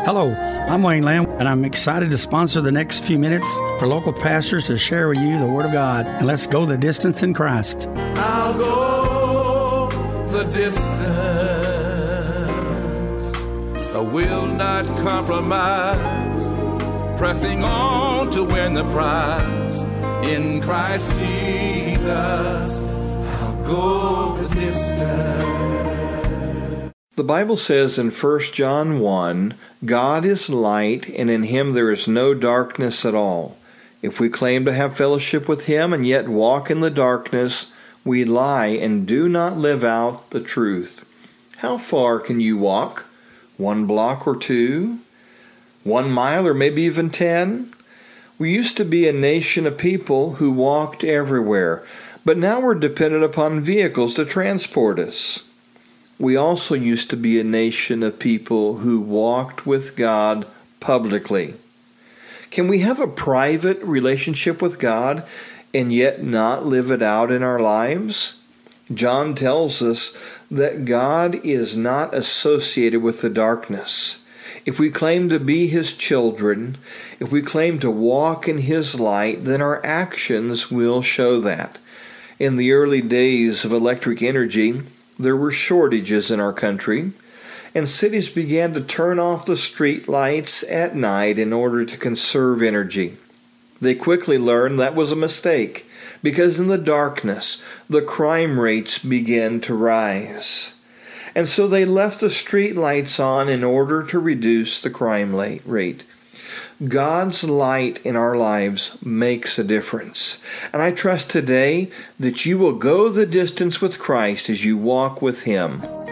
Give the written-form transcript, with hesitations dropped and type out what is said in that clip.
Hello, I'm Wayne Lamb, and I'm excited to sponsor the next few minutes for local pastors to share with you the Word of God. And let's go the distance in Christ. I'll go the distance. I will not compromise. Pressing on to win the prize. In Christ Jesus, I'll go the distance. The Bible says in 1 John 1, God is light, and in Him there is no darkness at all. If we claim to have fellowship with Him and yet walk in the darkness, we lie and do not live out the truth. How far can you walk? 1 block or 2? 1 mile or maybe even 10? We used to be a nation of people who walked everywhere, but now we're dependent upon vehicles to transport us. We also used to be a nation of people who walked with God publicly. Can we have a private relationship with God and yet not live it out in our lives? John tells us that God is not associated with the darkness. If we claim to be His children, if we claim to walk in His light, then our actions will show that. In the early days of electric energy, there were shortages in our country, and cities began to turn off the street lights at night in order to conserve energy. They quickly learned that was a mistake, because in the darkness, the crime rates began to rise. And so they left the street lights on in order to reduce the crime rate. God's light in our lives makes a difference. And I trust today that you will go the distance with Christ as you walk with Him.